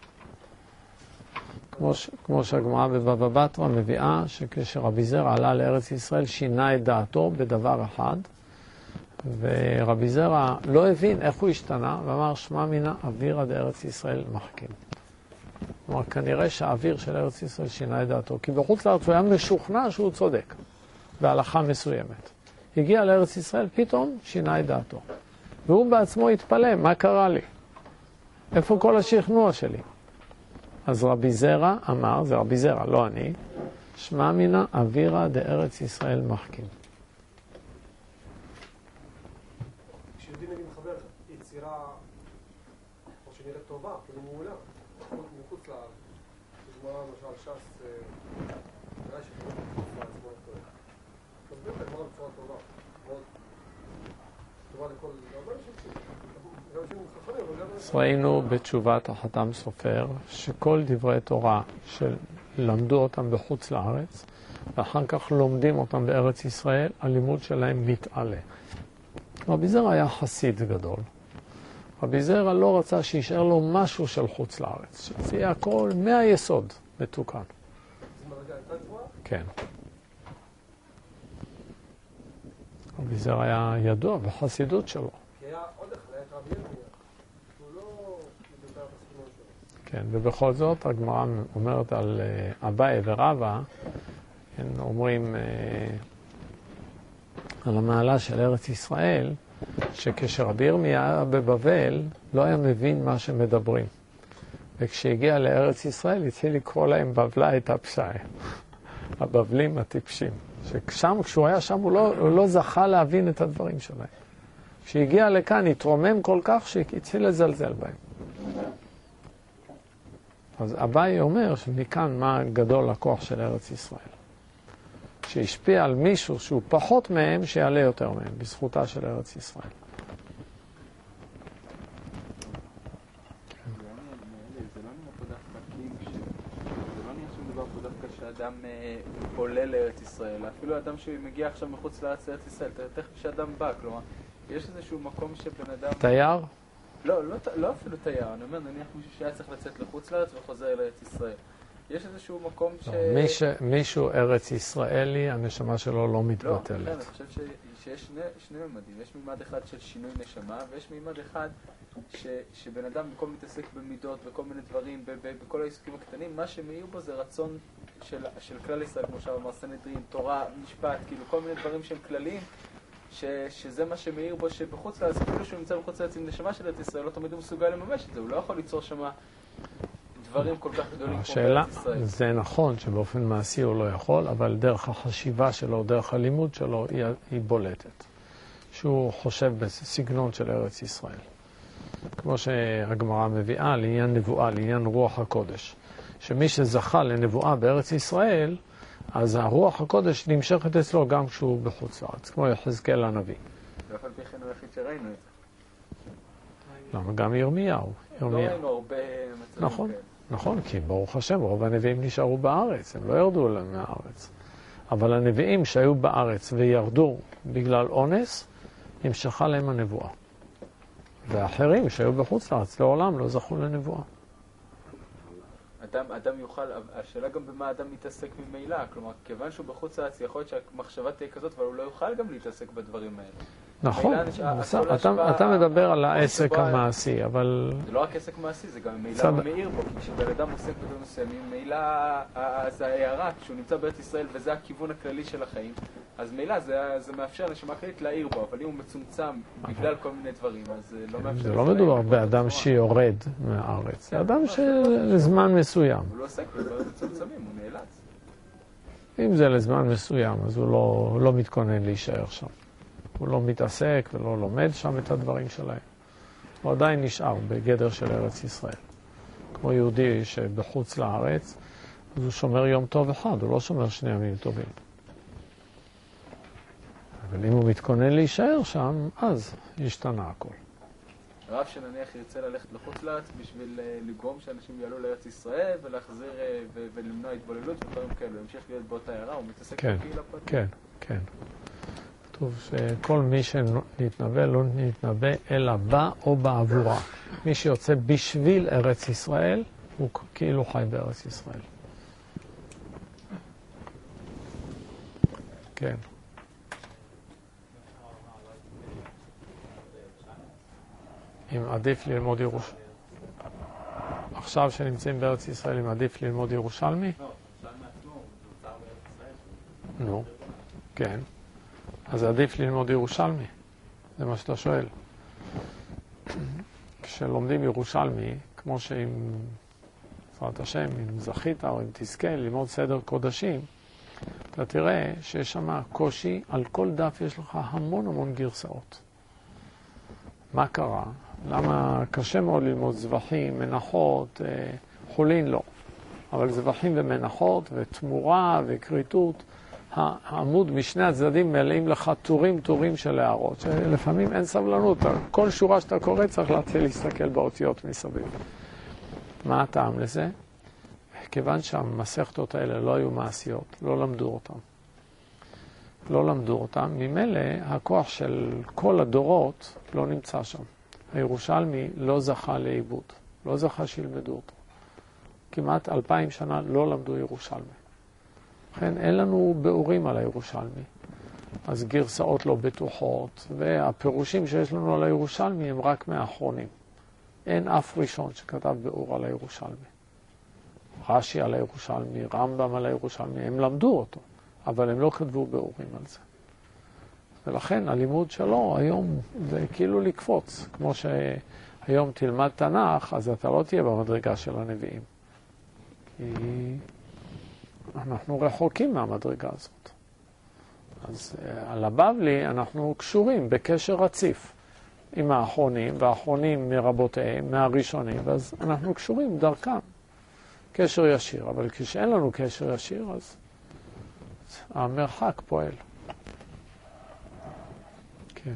S1: כמו שהגמרא בבבא בתרא מביאה, שכשרבי זרע עלה לארץ ישראל, שינה את דעתו בדבר אחד, ורבי זרע לא הבין איך הוא השתנה, ואמר, שמע מינה אווירא דארץ ישראל מחכים. כלומר, כנראה שהאוויר של ארץ ישראל שינה את דעתו, כי בחוץ לארץ הוא היה משוכנע שהוא צודק, בהלכה מסוימת. הגיע לארץ ישראל, פתאום שינה את דעתו. והוא בעצמו התפלא, מה קרה לי? איפה כל השכנוע שלי? אז רבי זרע אמר, זה רבי זרע, לא אני, שמע מינה אווירא דארץ ישראל מחכים.
S2: כשיודעים נגיד מחבר יצירה, או שנראית טובה, כאילו מעולה, מחוץ לארץ. בזמן למשל ש"ס, נראה שחבר מחוץ לארץ, מה קורה? תסביר את הגמרא בצורה טובה. טובה לכל... גם אנשים חכמים, אבל גם...
S1: אז ראינו בתשובת החתם סופר שכל דברי תורה שלמדו אותם בחוץ לארץ ואחר כך לומדים אותם בארץ ישראל, הלימוד שלהם מתעלה. רבי זרע היה חסיד גדול. רבי זרע לא רצה שישאר לו משהו של חוץ לארץ, שזה הכל מהיסוד מתוקן.
S2: זה מרגע הייתה תבואה?
S1: כן. רבי זרע היה ידוע בחסידות שלו.
S2: כי היה עוד אחד, היה את רבי ירמיה. הוא לא מדבר בסגנון שלו.
S1: כן, ובכל זאת הגמרא אומרת על אביי ורבא, הם אומרים על המעלה של ארץ ישראל, שכשרבי ירמיה היה בבבל, לא היה מבין מה שמדברים. וכשהגיע לארץ ישראל, התחיל לקרוא להם בבלה את הפשעי. הבבלים הטיפשים. ששם, כשהוא היה שם, הוא לא זכה להבין את הדברים שלהם. כשהגיע לכאן, התרומם כל כך שהתחיל לזלזל בהם. אז אביי אומר שמכאן מה גדול הכוח של ארץ ישראל. שהשפיע על מישהו שהוא פחות מהם, שיעלה יותר מהם, בזכותה של ארץ ישראל.
S4: זה לא נראה פה דווקא זה לא נראה שום דבר פה דווקא שאדם עולה לארץ ישראל, אפילו אדם שמגיע עכשיו מחוץ לארץ ישראל, תכף שאדם בא, כלומר, יש איזשהו מקום שבן אדם...
S1: תייר?
S4: לא אפילו תייר, אני אומר, נניח מישהו שהיה צריך לצאת לחוץ לארץ וחוזר לארץ ישראל. יש איזשהו מקום
S1: מישהו ארץ ישראלי, הנשמה שלו לא מתבטלת.
S4: לא, אני חושב שיש שני ממדים. יש מימד אחד של שינוי נשמה, ויש מימד אחד שבן אדם במקום מתעסק במידות, בכל מיני דברים, בכל העיסוקים הקטנים, מה שמאיר בו זה רצון של כלל ישראל, כמו שאמר סנהדרין, תורה, משפט, כאילו כל מיני דברים שהם כלליים, שזה מה שמאיר בו שבחוץ לארץ, אפילו שהוא נמצא בחוץ לארץ עם נשמה של ארץ ישראל, לא תמיד הוא מסוגל לממש את זה, הוא לא יכול ליצור שמה דברים כל כך גדולים כמו בארץ ישראל.
S1: זה נכון שבאופן מעשי הוא לא יכול, אבל דרך החשיבה שלו, דרך הלימוד שלו, היא בולטת. שהוא חושב בסגנון של ארץ ישראל. כמו שהגמרא מביאה לעניין נבואה, לעניין רוח הקודש. שמי שזכה לנבואה בארץ ישראל, אז הרוח הקודש נמשכת אצלו גם כשהוא בחוץ לארץ, כמו יחזקאל הנביא.
S4: ואף על פי כן הוא היחיד שראינו את זה.
S1: למה גם ירמיהו.
S4: לא ראינו הרבה מצבים
S1: נכון,
S4: כאלה.
S1: נכון, כי ברוך השם, רוב הנביאים נשארו בארץ, הם לא ירדו מהארץ. אבל הנביאים שהיו בארץ וירדו בגלל אונס, נמשכה להם הנבואה. והאחרים שהיו בחוץ לארץ לעולם לא זכו לנבואה.
S4: אדם יוכל, השאלה גם במה אדם מתעסק ממילא, כלומר, כיוון שהוא בחוץ לארץ, יכול להיות שהמחשבה תהיה כזאת, אבל הוא לא יוכל גם להתעסק בדברים האלה.
S1: נכון, אתה מדבר על העסק המעשי, אבל...
S4: זה לא רק עסק מעשי, זה גם ממילא מאיר בו, כי כשבן אדם עוסק בדברים מסוימים, ממילא זה ההערה, כשהוא נמצא בארץ ישראל וזה הכיוון הכללי של החיים, אז ממילא זה מאפשר נשמה כללית להעיר בו, אבל אם הוא מצומצם בגלל כל מיני דברים, אז לא מאפשר...
S1: זה לא מדובר באדם שיורד מהארץ, זה אדם שלזמן מסוים.
S4: הוא לא עוסק בדברים מצומצמים, הוא נאלץ.
S1: אם זה לזמן מסוים, אז הוא לא מתכונן להישאר שם. הוא לא מתעסק ולא לומד שם את הדברים שלהם. הוא עדיין נשאר בגדר של ארץ ישראל. כמו יהודי שבחוץ לארץ, אז הוא שומר יום טוב אחד, הוא לא שומר שני ימים טובים. אבל אם הוא מתכונן להישאר שם, אז ישתנה הכל.
S4: רב שנניח ירצה ללכת לחוץ לארץ בשביל לגרום שאנשים יעלו לארץ ישראל ולהחזיר ולמנוע התבוללות ודברים כאלו. להמשיך להיות באותה עיירה, הוא מתעסק בקהילה פרטית.
S1: כן, כן. כתוב שכל מי שנתנבא לא נתנבא אלא בא או בעבורה. מי שיוצא בשביל ארץ ישראל, הוא כאילו חי בארץ ישראל. כן. אם עדיף ללמוד ירושלמי. עכשיו שנמצאים בארץ ישראל, אם עדיף ללמוד ירושלמי?
S4: לא, ירושלמי עצמו, הוא נוצר בארץ ישראל.
S1: נו, כן. אז עדיף ללמוד ירושלמי. זה מה שאתה שואל. כשלומדים ירושלמי, כמו שאם, בעזרת השם, אם זכית או אם תזכה ללמוד סדר קודשים, אתה תראה שיש שם קושי, על כל דף יש לך המון גרסאות. מה קרה? למה קשה מאוד ללמוד זבחים, מנחות, חולין לא. אבל זבחים ומנחות ותמורה וקריטות, העמוד משני הצדדים מלאים לך טורים של הערות, שלפעמים אין סבלנות. כל שורה שאתה קורא צריך להתחיל להסתכל באותיות מסביב. מה הטעם לזה? כיוון שהמסכתות האלה לא היו מעשיות, לא למדו אותם, ממילא הכוח של כל הדורות לא נמצא שם. הירושלמי לא זכה לאיבוד, לא זכה שילמדו אותו. כמעט 2000 שנה לא למדו ירושלמי. לכן אין לנו ביאורים על הירושלמי. אז גרסאות לא בטוחות, והפירושים שיש לנו על הירושלמי הם רק מהאחרונים. אין אף ראשון שכתב ביאור על הירושלמי. רש"י על הירושלמי, רמב"ם על הירושלמי, הם למדו אותו, אבל הם לא כתבו ביאורים על זה. ולכן הלימוד שלו היום זה כאילו לקפוץ. כמו שהיום תלמד תנ"ך, אז אתה לא תהיה במדרגה של הנביאים. כי אנחנו רחוקים מהמדרגה הזאת. אז על הבבלי אנחנו קשורים בקשר רציף עם האחרונים, והאחרונים מרבותיהם, מהראשונים, ואז אנחנו קשורים דרכם. קשר ישיר, אבל כשאין לנו קשר ישיר, אז המרחק פועל. כן.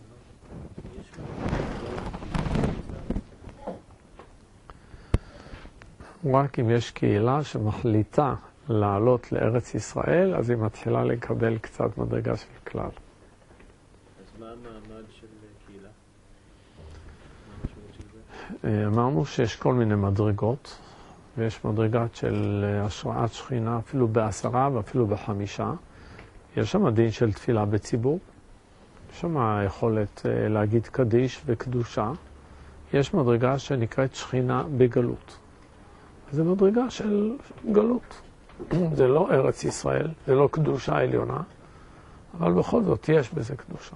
S1: רק אם יש קהילה שמחליטה לעלות לארץ ישראל, אז היא מתחילה לקבל קצת מדרגה של כלל.
S5: אז מה המעמד של קהילה? מה המשמעות של זה?
S1: אמרנו שיש כל מיני מדרגות, ויש מדרגת של השראת שכינה אפילו ב10 ואפילו ב5. יש שם דין של תפילה בציבור, יש שם יכולת להגיד קדיש וקדושה. יש מדרגה שנקראת שכינה בגלות. זו מדרגה של גלות. זה לא ארץ ישראל, זה לא קדושה עליונה, אבל בכל זאת יש בזה קדושה.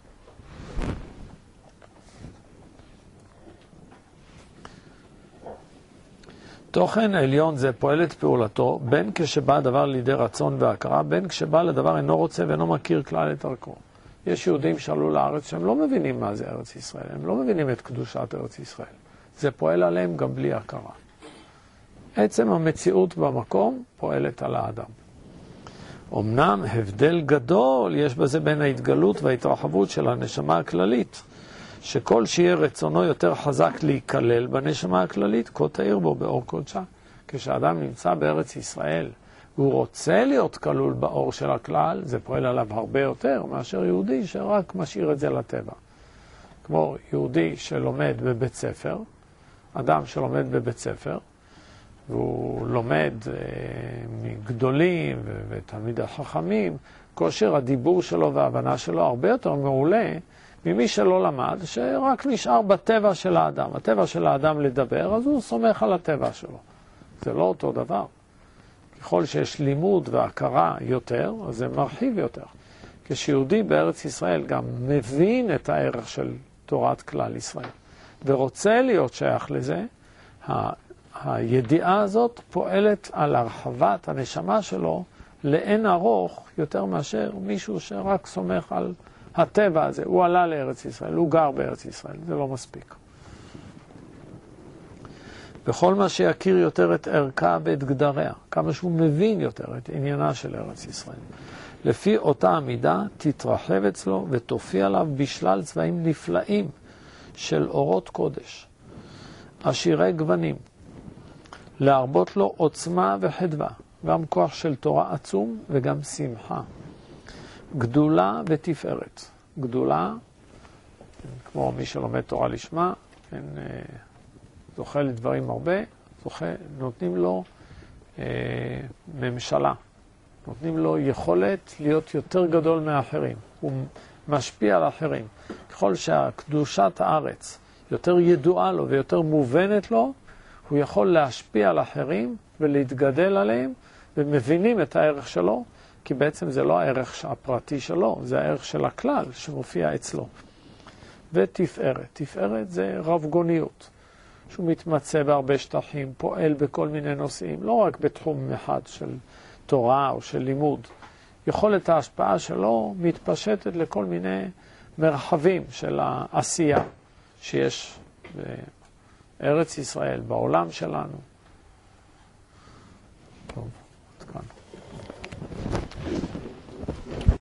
S1: תוכן העליון זה פועל את פעולתו, בין כשבא הדבר לידי רצון והכרה, בין כשבא לדבר אינו רוצה ואינו מכיר כלל את ערכו. יש יהודים שעלו לארץ שהם לא מבינים מה זה ארץ ישראל, הם לא מבינים את קדושת ארץ ישראל. זה פועל עליהם גם בלי הכרה. עצם המציאות במקום פועלת על האדם. אמנם הבדל גדול יש בזה בין ההתגלות וההתרחבות של הנשמה הכללית, שכל שיהיה רצונו יותר חזק להיכלל בנשמה הכללית, כה תאיר בו באור קודשה. כשאדם נמצא בארץ ישראל והוא רוצה להיות כלול באור של הכלל, זה פועל עליו הרבה יותר מאשר יהודי שרק משאיר את זה לטבע. כמו יהודי שלומד בבית ספר, אדם שלומד בבית ספר, והוא לומד מגדולים ותלמידי חכמים, כושר הדיבור שלו וההבנה שלו הרבה יותר מעולה ממי שלא למד, שרק נשאר בטבע של האדם. הטבע של האדם לדבר, אז הוא סומך על הטבע שלו. זה לא אותו דבר. ככל שיש לימוד והכרה יותר, אז זה מרחיב יותר. כשיהודי בארץ ישראל גם מבין את הערך של תורת כלל ישראל, ורוצה להיות שייך לזה, הידיעה הזאת פועלת על הרחבת הנשמה שלו לאין ארוך יותר מאשר מישהו שרק סומך על הטבע הזה. הוא עלה לארץ ישראל, הוא גר בארץ ישראל, זה לא מספיק. בכל מה שיכיר יותר את ערכה ואת גדריה, כמה שהוא מבין יותר את עניינה של ארץ ישראל. לפי אותה המידה תתרחב אצלו ותופיע עליו בשלל צבעים נפלאים של אורות קודש, עשירי גוונים, להרבות לו עוצמה וחדווה, גם כוח של תורה עצום וגם שמחה. גדולה ותפארת. גדולה, כמו מי שלומד תורה לשמה, כן, זוכה לדברים הרבה, נותנים לו ממשלה, נותנים לו יכולת להיות יותר גדול מהאחרים. הוא משפיע על האחרים. ככל שהקדושת הארץ יותר ידועה לו ויותר מובנת לו, הוא יכול להשפיע על אחרים ולהתגדל עליהם, ומבינים את הערך שלו, כי בעצם זה לא הערך הפרטי שלו, זה הערך של הכלל שמופיע אצלו. ותפארת. תפארת זה רב גוניות, שהוא מתמצא בהרבה שטחים, פועל בכל מיני נושאים, לא רק בתחום אחד של תורה או של לימוד. יכולת ההשפעה שלו מתפשטת לכל מיני מרחבים של העשייה שיש בארץ ישראל, בעולם שלנו. טוב.